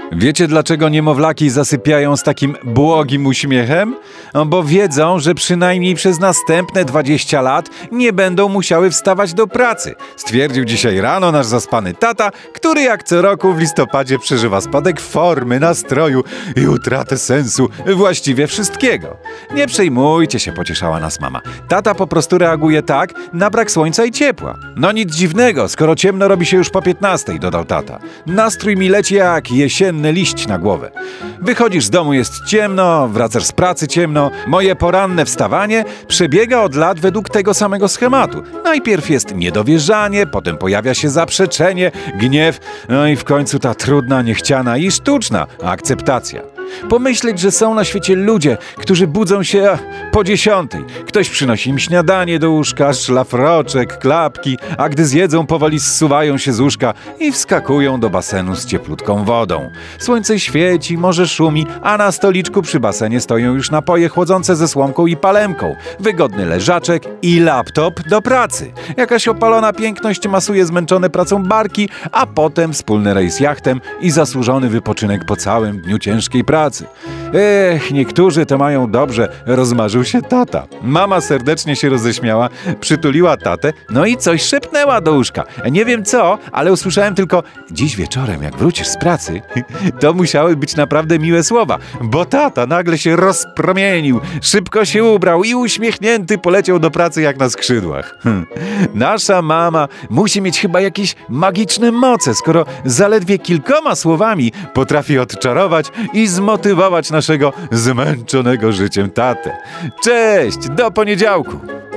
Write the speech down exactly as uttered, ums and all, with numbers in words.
Wiecie, dlaczego niemowlaki zasypiają z takim błogim uśmiechem? No, bo wiedzą, że przynajmniej przez następne dwadzieścia lat nie będą musiały wstawać do pracy. Stwierdził dzisiaj rano nasz zaspany tata, który jak co roku w listopadzie przeżywa spadek formy, nastroju i utratę sensu właściwie wszystkiego. Nie przejmujcie się, pocieszała nas mama. Tata po prostu reaguje tak na brak słońca i ciepła. No nic dziwnego, skoro ciemno robi się już po piętnastej, dodał tata. Nastrój mi leci jak jesienny liść na głowę. Wychodzisz z domu, jest ciemno, wracasz z pracy ciemno. Moje poranne wstawanie przebiega od lat według tego samego schematu. Najpierw jest niedowierzanie, potem pojawia się zaprzeczenie, gniew, no i w końcu ta trudna, niechciana i sztuczna akceptacja. Pomyśleć, że są na świecie ludzie, którzy budzą się po dziesiątej. Ktoś przynosi im śniadanie do łóżka, szlafroczek, klapki, a gdy zjedzą, powoli zsuwają się z łóżka i wskakują do basenu z cieplutką wodą. Słońce świeci, morze szumi, a na stoliczku przy basenie stoją już napoje chłodzące ze słomką i palemką, wygodny leżaczek i laptop do pracy. Jakaś opalona piękność masuje zmęczone pracą barki, a potem wspólny rejs jachtem i zasłużony wypoczynek po całym dniu ciężkiej pracy. Ech, niektórzy to mają dobrze, rozmarzył się tata. Mama serdecznie się roześmiała, przytuliła tatę, no i coś szepnęła do łóżka. Nie wiem co, ale usłyszałem tylko: dziś wieczorem, jak wrócisz z pracy, to musiały być naprawdę miłe słowa, bo tata nagle się rozpromienił, szybko się ubrał i uśmiechnięty poleciał do pracy jak na skrzydłach. Hm. Nasza mama musi mieć chyba jakieś magiczne moce, skoro zaledwie kilkoma słowami potrafi odczarować i zmotywować naszego zmęczonego życiem tatę. Cześć, do poniedziałku!